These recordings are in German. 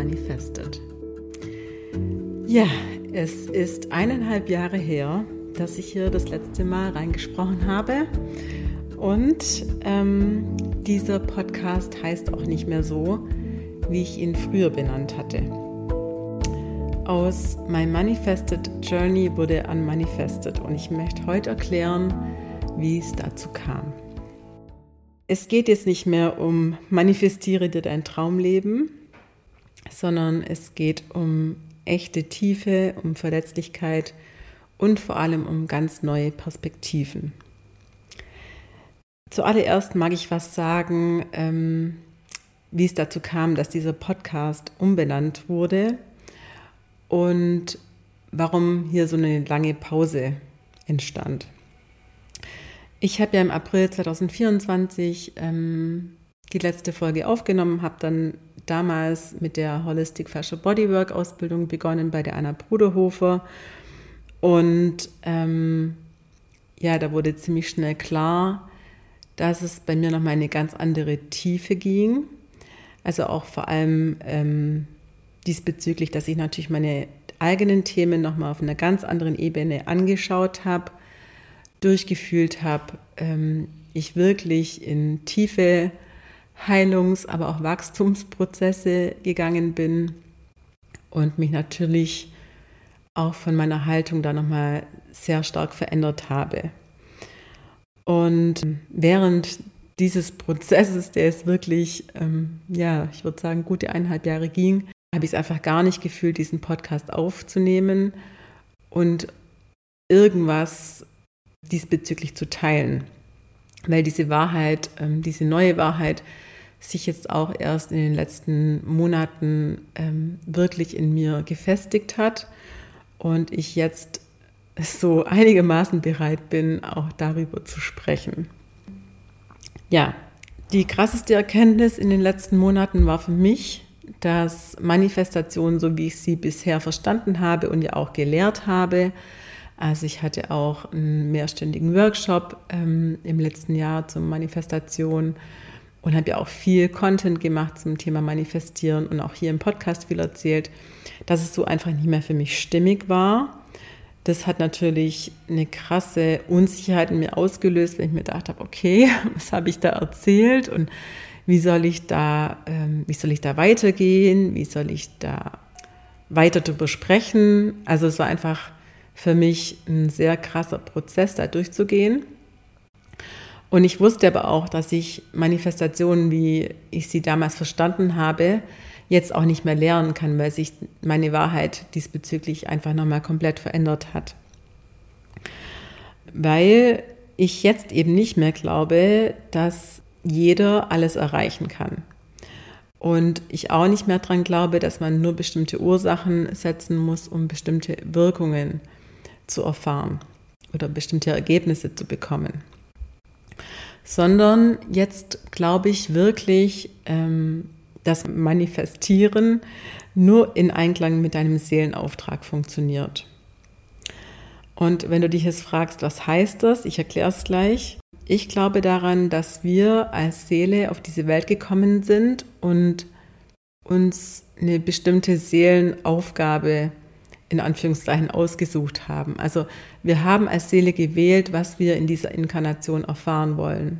Manifested. Ja, es ist 1,5 Jahre her, dass ich hier das letzte Mal reingesprochen habe und dieser Podcast heißt auch nicht mehr so, wie ich ihn früher benannt hatte. Aus My Manifested Journey wurde Unmanifested und ich möchte heute erklären, wie es dazu kam. Es geht jetzt nicht mehr um manifestiere dir dein Traumleben, sondern es geht um echte Tiefe, um Verletzlichkeit und vor allem um ganz neue Perspektiven. Zuallererst mag ich was sagen, wie es dazu kam, dass dieser Podcast umbenannt wurde und warum hier so eine lange Pause entstand. Ich habe ja im April 2024 die letzte Folge aufgenommen, habe dann damals mit der Holistic Fascia Bodywork Ausbildung begonnen bei der Anna Bruderhofer und da wurde ziemlich schnell klar, dass es bei mir nochmal eine ganz andere Tiefe ging. Also auch vor allem diesbezüglich, dass ich natürlich meine eigenen Themen nochmal auf einer ganz anderen Ebene angeschaut habe, durchgefühlt habe, ich wirklich in tiefe Heilungs-, aber auch Wachstumsprozesse gegangen bin und mich natürlich auch von meiner Haltung da nochmal sehr stark verändert habe. Und während dieses Prozesses, der es wirklich, ich würde sagen, gute 1,5 Jahre ging, habe ich es einfach gar nicht gefühlt, diesen Podcast aufzunehmen und irgendwas diesbezüglich zu teilen, weil diese Wahrheit, diese neue Wahrheit sich jetzt auch erst in den letzten Monaten wirklich in mir gefestigt hat und ich jetzt so einigermaßen bereit bin, auch darüber zu sprechen. Ja, die krasseste Erkenntnis in den letzten Monaten war für mich, dass Manifestation, so wie ich sie bisher verstanden habe und ja auch gelehrt habe, also ich hatte auch einen mehrstündigen Workshop im letzten Jahr zur Manifestation und habe ja auch viel Content gemacht zum Thema Manifestieren und auch hier im Podcast viel erzählt, dass es so einfach nicht mehr für mich stimmig war. Das hat natürlich eine krasse Unsicherheit in mir ausgelöst, wenn ich mir gedacht habe, okay, was habe ich da erzählt und wie soll ich da weitergehen, wie soll ich da weiter drüber sprechen. Also es war einfach für mich ein sehr krasser Prozess, da durchzugehen. Und ich wusste aber auch, dass ich Manifestationen, wie ich sie damals verstanden habe, jetzt auch nicht mehr lernen kann, weil sich meine Wahrheit diesbezüglich einfach nochmal komplett verändert hat. Weil ich jetzt eben nicht mehr glaube, dass jeder alles erreichen kann. Und ich auch nicht mehr daran glaube, dass man nur bestimmte Ursachen setzen muss, um bestimmte Wirkungen zu erfahren oder bestimmte Ergebnisse zu bekommen. Sondern jetzt glaube ich wirklich, dass Manifestieren nur in Einklang mit deinem Seelenauftrag funktioniert. Und wenn du dich jetzt fragst, was heißt das? Ich erkläre es gleich. Ich glaube daran, dass wir als Seele auf diese Welt gekommen sind und uns eine bestimmte Seelenaufgabe in Anführungszeichen ausgesucht haben. Also wir haben als Seele gewählt, was wir in dieser Inkarnation erfahren wollen.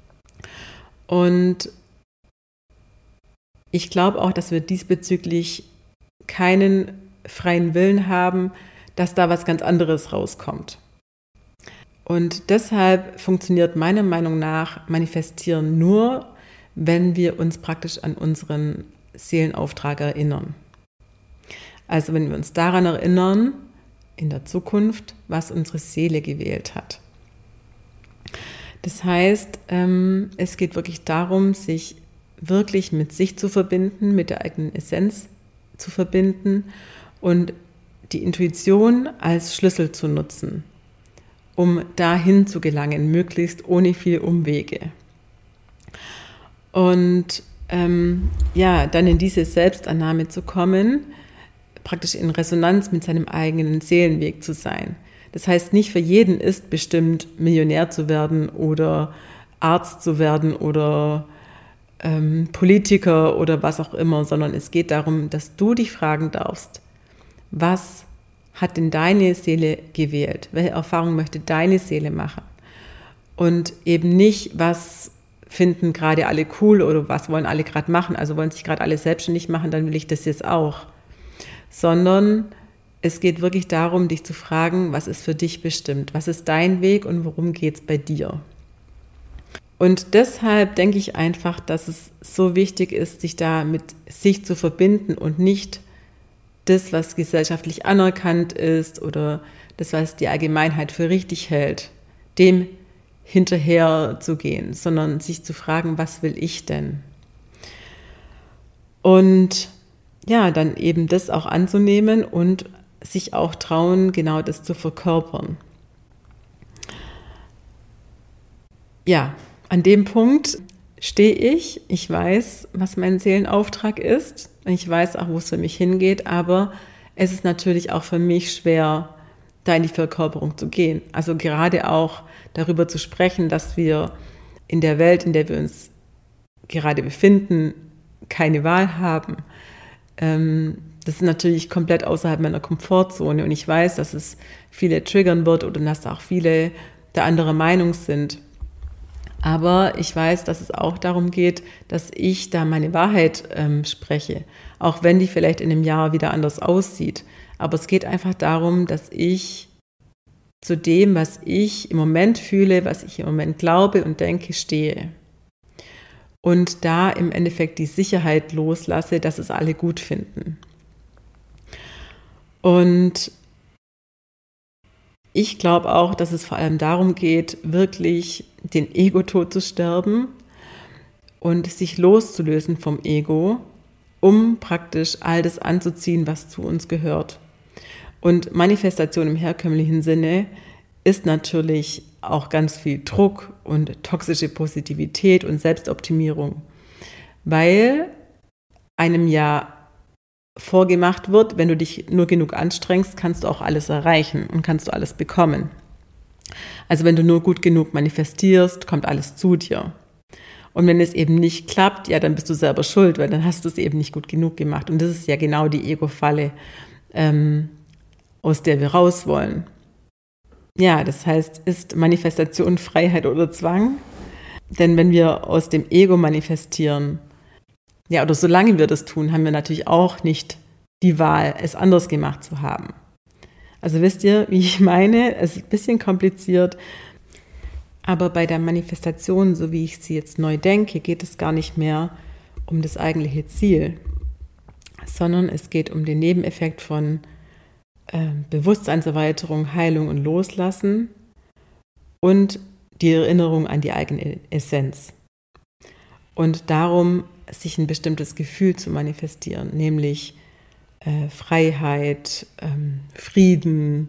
Und ich glaube auch, dass wir diesbezüglich keinen freien Willen haben, dass da was ganz anderes rauskommt. Und deshalb funktioniert meiner Meinung nach Manifestieren nur, wenn wir uns praktisch an unseren Seelenauftrag erinnern. Also wenn wir uns daran erinnern, in der Zukunft, was unsere Seele gewählt hat. Das heißt, es geht wirklich darum, sich wirklich mit sich zu verbinden, mit der eigenen Essenz zu verbinden und die Intuition als Schlüssel zu nutzen, um dahin zu gelangen, möglichst ohne viel Umwege. Und dann in diese Selbstannahme zu kommen, praktisch in Resonanz mit seinem eigenen Seelenweg zu sein. Das heißt, nicht für jeden ist bestimmt, Millionär zu werden oder Arzt zu werden oder Politiker oder was auch immer, sondern es geht darum, dass du dich fragen darfst, was hat denn deine Seele gewählt? Welche Erfahrung möchte deine Seele machen? Und eben nicht, was finden gerade alle cool oder was wollen alle gerade machen, also wollen sich gerade alle selbstständig machen, dann will ich das jetzt auch. Sondern es geht wirklich darum, dich zu fragen, was ist für dich bestimmt? Was ist dein Weg und worum geht es bei dir? Und deshalb denke ich einfach, dass es so wichtig ist, sich da mit sich zu verbinden und nicht das, was gesellschaftlich anerkannt ist oder das, was die Allgemeinheit für richtig hält, dem hinterher zu gehen, sondern sich zu fragen, was will ich denn? Und ja, dann eben das auch anzunehmen und sich auch trauen, genau das zu verkörpern. Ja, an dem Punkt stehe ich. Ich weiß, was mein Seelenauftrag ist. Ich weiß auch, wo es für mich hingeht, aber es ist natürlich auch für mich schwer, da in die Verkörperung zu gehen. Also gerade auch darüber zu sprechen, dass wir in der Welt, in der wir uns gerade befinden, keine Wahl haben. Das ist natürlich komplett außerhalb meiner Komfortzone und ich weiß, dass es viele triggern wird oder dass auch viele der anderer Meinung sind. Aber ich weiß, dass es auch darum geht, dass ich da meine Wahrheit spreche, auch wenn die vielleicht in einem Jahr wieder anders aussieht. Aber es geht einfach darum, dass ich zu dem, was ich im Moment fühle, was ich im Moment glaube und denke, stehe. Und da im Endeffekt die Sicherheit loslasse, dass es alle gut finden. Und ich glaube auch, dass es vor allem darum geht, wirklich den Ego-Tod zu sterben und sich loszulösen vom Ego, um praktisch all das anzuziehen, was zu uns gehört. Und Manifestation im herkömmlichen Sinne ist natürlich auch ganz viel Druck und toxische Positivität und Selbstoptimierung, weil einem ja vorgemacht wird, wenn du dich nur genug anstrengst, kannst du auch alles erreichen und kannst du alles bekommen. Also wenn du nur gut genug manifestierst, kommt alles zu dir. Und wenn es eben nicht klappt, ja, dann bist du selber schuld, weil dann hast du es eben nicht gut genug gemacht. Und das ist ja genau die Ego-Falle, aus der wir raus wollen. Ja, das heißt, ist Manifestation Freiheit oder Zwang? Denn wenn wir aus dem Ego manifestieren, ja, oder solange wir das tun, haben wir natürlich auch nicht die Wahl, es anders gemacht zu haben. Also wisst ihr, wie ich meine? Es ist ein bisschen kompliziert, aber bei der Manifestation, so wie ich sie jetzt neu denke, geht es gar nicht mehr um das eigentliche Ziel, sondern es geht um den Nebeneffekt von Bewusstseinserweiterung, Heilung und Loslassen und die Erinnerung an die eigene Essenz. Und darum, sich ein bestimmtes Gefühl zu manifestieren, nämlich Freiheit, Frieden,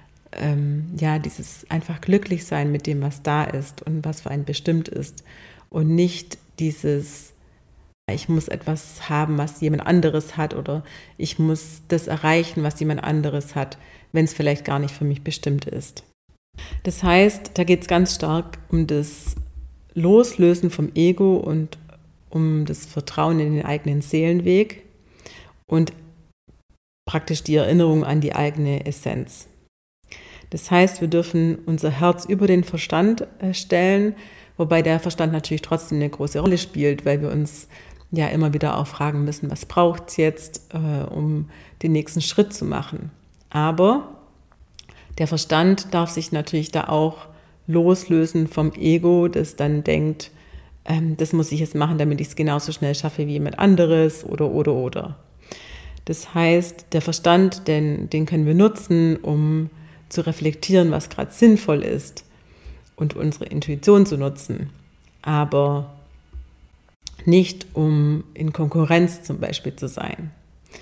ja, dieses einfach glücklich sein mit dem, was da ist und was für einen bestimmt ist und nicht dieses ich muss etwas haben, was jemand anderes hat oder ich muss das erreichen, was jemand anderes hat, wenn es vielleicht gar nicht für mich bestimmt ist. Das heißt, da geht es ganz stark um das Loslösen vom Ego und um das Vertrauen in den eigenen Seelenweg und praktisch die Erinnerung an die eigene Essenz. Das heißt, wir dürfen unser Herz über den Verstand stellen, wobei der Verstand natürlich trotzdem eine große Rolle spielt, weil wir uns ja immer wieder auch fragen müssen, was braucht es jetzt, um den nächsten Schritt zu machen. Aber der Verstand darf sich natürlich da auch loslösen vom Ego, das dann denkt, das muss ich jetzt machen, damit ich es genauso schnell schaffe wie jemand anderes oder. Das heißt, der Verstand, den können wir nutzen, um zu reflektieren, was gerade sinnvoll ist und unsere Intuition zu nutzen, aber nicht, um in Konkurrenz zum Beispiel zu sein.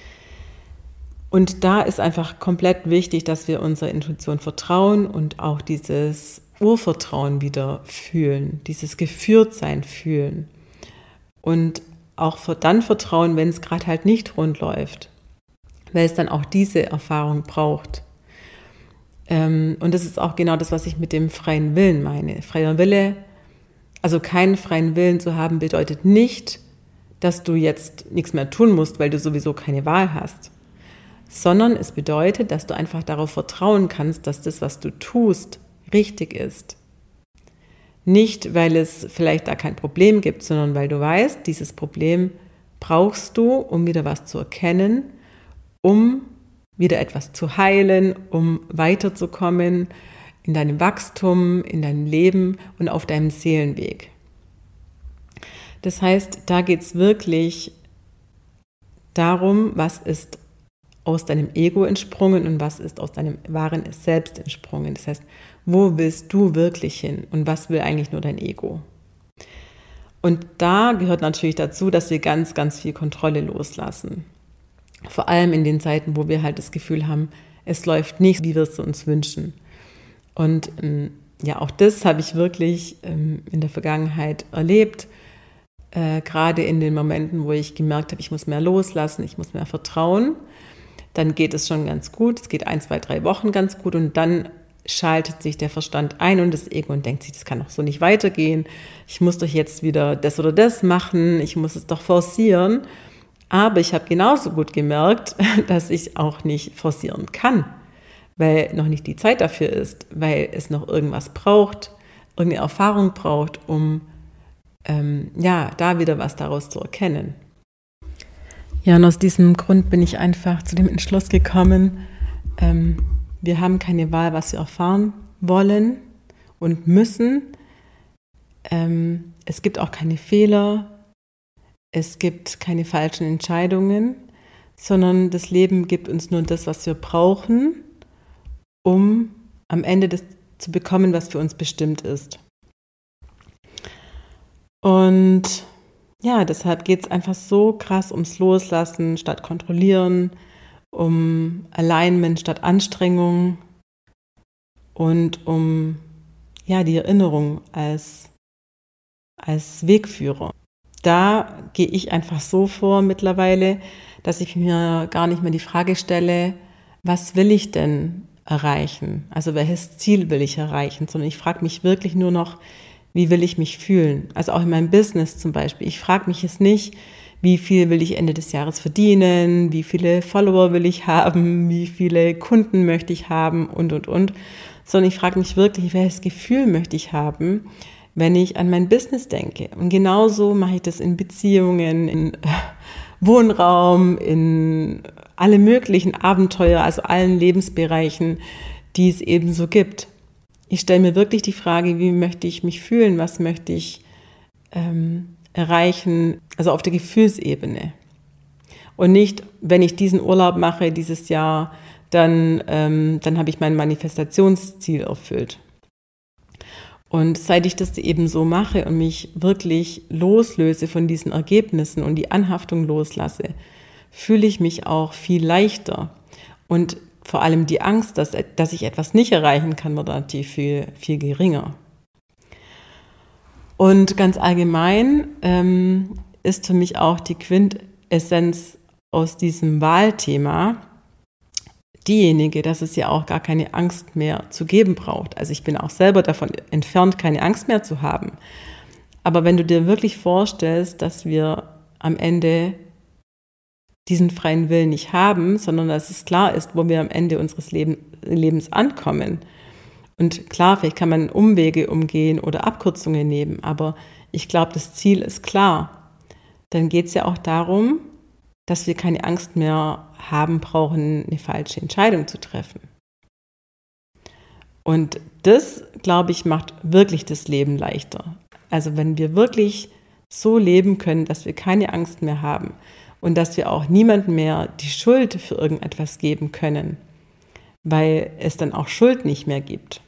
Und da ist einfach komplett wichtig, dass wir unserer Intuition vertrauen und auch dieses Urvertrauen wieder fühlen, dieses Geführtsein fühlen und auch dann vertrauen, wenn es gerade halt nicht rund läuft, weil es dann auch diese Erfahrung braucht. Und das ist auch genau das, was ich mit dem freien Willen meine. Freier Wille Also keinen freien Willen zu haben bedeutet nicht, dass du jetzt nichts mehr tun musst, weil du sowieso keine Wahl hast, sondern es bedeutet, dass du einfach darauf vertrauen kannst, dass das, was du tust, richtig ist. Nicht, weil es vielleicht da kein Problem gibt, sondern weil du weißt, dieses Problem brauchst du, um wieder was zu erkennen, um wieder etwas zu heilen, um weiterzukommen in deinem Wachstum, in deinem Leben und auf deinem Seelenweg. Das heißt, da geht es wirklich darum, was ist aus deinem Ego entsprungen und was ist aus deinem wahren Selbst entsprungen. Das heißt, wo willst du wirklich hin und was will eigentlich nur dein Ego? Und da gehört natürlich dazu, dass wir ganz, ganz viel Kontrolle loslassen. Vor allem in den Zeiten, wo wir halt das Gefühl haben, es läuft nicht, wie wir es uns wünschen. Und ja, auch das habe ich wirklich in der Vergangenheit erlebt. Gerade in den Momenten, wo ich gemerkt habe, ich muss mehr loslassen, ich muss mehr vertrauen, dann geht es schon ganz gut. Es geht 1, 2, 3 Wochen ganz gut und dann schaltet sich der Verstand ein und das Ego und denkt sich, das kann doch so nicht weitergehen. Ich muss doch jetzt wieder das oder das machen, ich muss es doch forcieren. Aber ich habe genauso gut gemerkt, dass ich auch nicht forcieren kann, weil noch nicht die Zeit dafür ist, weil es noch irgendwas braucht, irgendeine Erfahrung braucht, um da wieder was daraus zu erkennen. Ja, und aus diesem Grund bin ich einfach zu dem Entschluss gekommen, wir haben keine Wahl, was wir erfahren wollen und müssen. Es gibt auch keine Fehler, es gibt keine falschen Entscheidungen, sondern das Leben gibt uns nur das, was wir brauchen, um am Ende das zu bekommen, was für uns bestimmt ist. Und ja, deshalb geht es einfach so krass ums Loslassen statt Kontrollieren, um Alignment statt Anstrengung und um die Erinnerung als Wegführer. Da gehe ich einfach so vor mittlerweile, dass ich mir gar nicht mehr die Frage stelle, was will ich denn erreichen? Also welches Ziel will ich erreichen? Sondern ich frage mich wirklich nur noch, wie will ich mich fühlen? Also auch in meinem Business zum Beispiel. Ich frage mich jetzt nicht, wie viel will ich Ende des Jahres verdienen, wie viele Follower will ich haben, wie viele Kunden möchte ich haben und. Sondern ich frage mich wirklich, welches Gefühl möchte ich haben, wenn ich an mein Business denke. Und genauso mache ich das in Beziehungen, in Wohnraum, in alle möglichen Abenteuer, also allen Lebensbereichen, die es eben so gibt. Ich stelle mir wirklich die Frage, wie möchte ich mich fühlen, was möchte ich erreichen, also auf der Gefühlsebene. Und nicht, wenn ich diesen Urlaub mache dieses Jahr, dann habe ich mein Manifestationsziel erfüllt. Und seit ich das eben so mache und mich wirklich loslöse von diesen Ergebnissen und die Anhaftung loslasse, fühle ich mich auch viel leichter. Und vor allem die Angst, dass ich etwas nicht erreichen kann, wird natürlich viel, viel geringer. Und ganz allgemein ist für mich auch die Quintessenz aus diesem Wahlthema diejenige, dass es ja auch gar keine Angst mehr zu geben braucht. Also ich bin auch selber davon entfernt, keine Angst mehr zu haben. Aber wenn du dir wirklich vorstellst, dass wir am Ende diesen freien Willen nicht haben, sondern dass es klar ist, wo wir am Ende unseres Lebens ankommen. Und klar, vielleicht kann man Umwege umgehen oder Abkürzungen nehmen, aber ich glaube, das Ziel ist klar. Dann geht es ja auch darum, dass wir keine Angst mehr haben brauchen, eine falsche Entscheidung zu treffen. Und das, glaube ich, macht wirklich das Leben leichter. Also wenn wir wirklich so leben können, dass wir keine Angst mehr haben und dass wir auch niemandem mehr die Schuld für irgendetwas geben können, weil es dann auch Schuld nicht mehr gibt,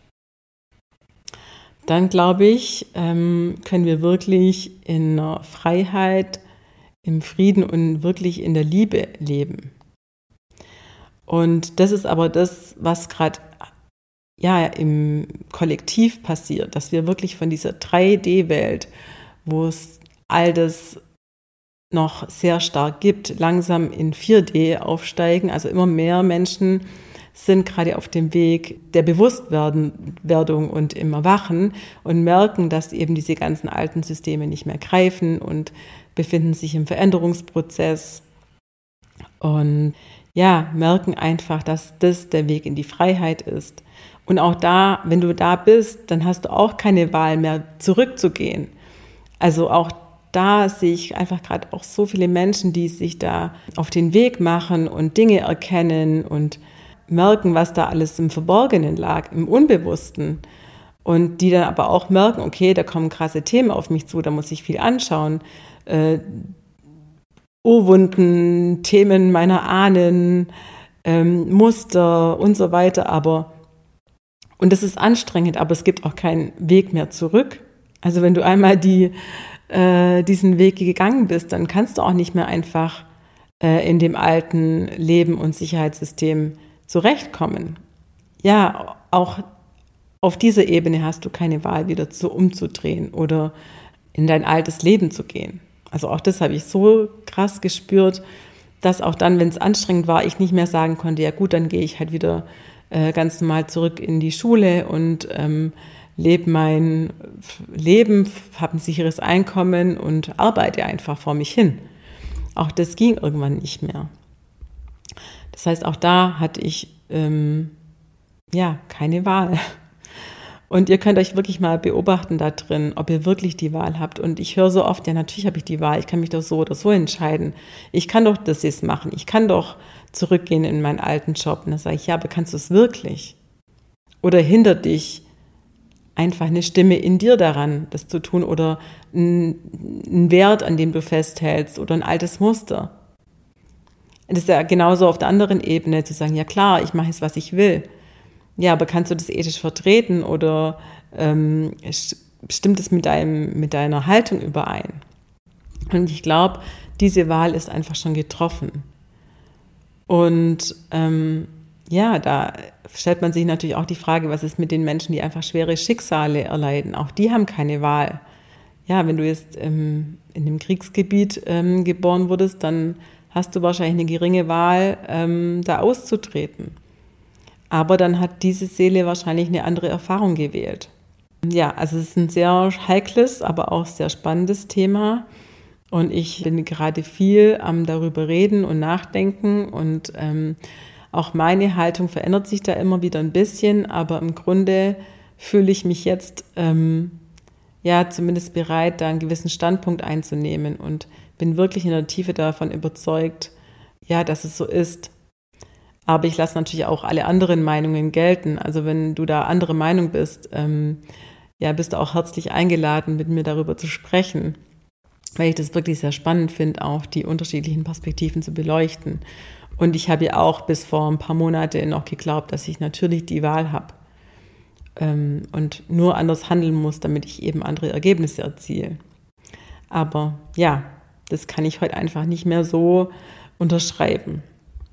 dann glaube ich, können wir wirklich in einer Freiheit, im Frieden und wirklich in der Liebe leben. Und das ist aber das, was gerade im Kollektiv passiert, dass wir wirklich von dieser 3D-Welt, wo es all das noch sehr stark gibt, langsam in 4D aufsteigen. Also immer mehr Menschen sind gerade auf dem Weg der Bewusstwerdung und im Erwachen und merken, dass eben diese ganzen alten Systeme nicht mehr greifen und befinden sich im Veränderungsprozess und ja, merken einfach, dass das der Weg in die Freiheit ist. Und auch da, wenn du da bist, dann hast du auch keine Wahl mehr, zurückzugehen. Also auch da sehe ich einfach gerade auch so viele Menschen, die sich da auf den Weg machen und Dinge erkennen und merken, was da alles im Verborgenen lag, im Unbewussten. Und die dann aber auch merken, okay, da kommen krasse Themen auf mich zu, da muss ich viel anschauen. Urwunden, Themen meiner Ahnen, Muster und so weiter. Und das ist anstrengend, aber es gibt auch keinen Weg mehr zurück. Also wenn du einmal diesen Weg gegangen bist, dann kannst du auch nicht mehr einfach in dem alten Leben- und Sicherheitssystem zurechtkommen. Ja, auch auf dieser Ebene hast du keine Wahl, wieder umzudrehen oder in dein altes Leben zu gehen. Also auch das habe ich so krass gespürt, dass auch dann, wenn es anstrengend war, ich nicht mehr sagen konnte, ja gut, dann gehe ich halt wieder ganz normal zurück in die Schule und lebe mein Leben, habe ein sicheres Einkommen und arbeite einfach vor mich hin. Auch das ging irgendwann nicht mehr. Das heißt, auch da hatte ich keine Wahl. Und ihr könnt euch wirklich mal beobachten da drin, ob ihr wirklich die Wahl habt. Und ich höre so oft, ja, natürlich habe ich die Wahl, ich kann mich doch so oder so entscheiden. Ich kann doch das jetzt machen, ich kann doch zurückgehen in meinen alten Job. Und dann sage ich, ja, aber kannst du es wirklich? Oder hindert dich einfach eine Stimme in dir daran, das zu tun oder ein Wert, an dem du festhältst oder ein altes Muster? Das ist ja genauso auf der anderen Ebene, zu sagen, ja klar, ich mache jetzt, was ich will. Ja, aber kannst du das ethisch vertreten oder stimmt es mit deiner Haltung überein? Und ich glaube, diese Wahl ist einfach schon getroffen. Und da stellt man sich natürlich auch die Frage, was ist mit den Menschen, die einfach schwere Schicksale erleiden? Auch die haben keine Wahl. Ja, wenn du jetzt in einem Kriegsgebiet geboren wurdest, dann hast du wahrscheinlich eine geringe Wahl, da auszutreten. Aber dann hat diese Seele wahrscheinlich eine andere Erfahrung gewählt. Ja, also es ist ein sehr heikles, aber auch sehr spannendes Thema. Und ich bin gerade viel am darüber reden und nachdenken. Und auch meine Haltung verändert sich da immer wieder ein bisschen. Aber im Grunde fühle ich mich jetzt zumindest bereit, da einen gewissen Standpunkt einzunehmen. Und bin wirklich in der Tiefe davon überzeugt, ja, dass es so ist. Aber ich lasse natürlich auch alle anderen Meinungen gelten. Also wenn du da andere Meinung bist, bist du auch herzlich eingeladen, mit mir darüber zu sprechen. Weil ich das wirklich sehr spannend finde, auch die unterschiedlichen Perspektiven zu beleuchten. Und ich habe ja auch bis vor ein paar Monaten noch geglaubt, dass ich natürlich die Wahl habe. Und nur anders handeln muss, damit ich eben andere Ergebnisse erziele. Aber ja, das kann ich heute einfach nicht mehr so unterschreiben.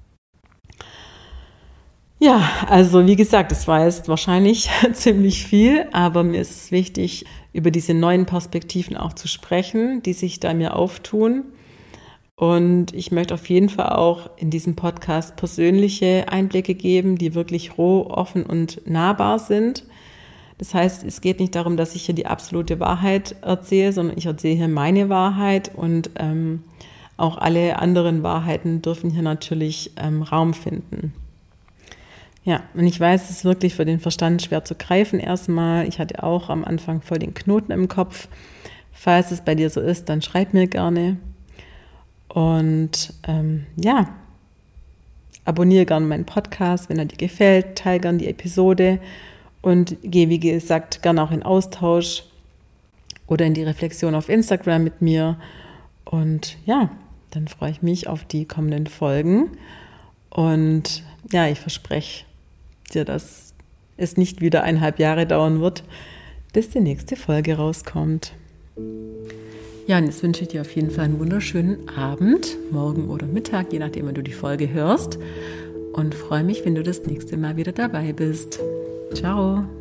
Ja, also wie gesagt, es war jetzt wahrscheinlich ziemlich viel, aber mir ist es wichtig, über diese neuen Perspektiven auch zu sprechen, die sich da mir auftun. Und ich möchte auf jeden Fall auch in diesem Podcast persönliche Einblicke geben, die wirklich roh, offen und nahbar sind. Das heißt, es geht nicht darum, dass ich hier die absolute Wahrheit erzähle, sondern ich erzähle hier meine Wahrheit und auch alle anderen Wahrheiten dürfen hier natürlich Raum finden. Ja, und ich weiß, es ist wirklich für den Verstand schwer zu greifen erstmal. Ich hatte auch am Anfang voll den Knoten im Kopf. Falls es bei dir so ist, dann schreib mir gerne. Und abonniere gerne meinen Podcast, wenn er dir gefällt. Teile gerne die Episode und geh, wie gesagt, gerne auch in Austausch oder in die Reflexion auf Instagram mit mir. Und ja, dann freue ich mich auf die kommenden Folgen. Und ja, ich verspreche dir, dass es nicht wieder 1,5 Jahre dauern wird, bis die nächste Folge rauskommt. Ja, und jetzt wünsche ich dir auf jeden Fall einen wunderschönen Abend, morgen oder Mittag, je nachdem, wann du die Folge hörst. Und freue mich, wenn du das nächste Mal wieder dabei bist. Ciao!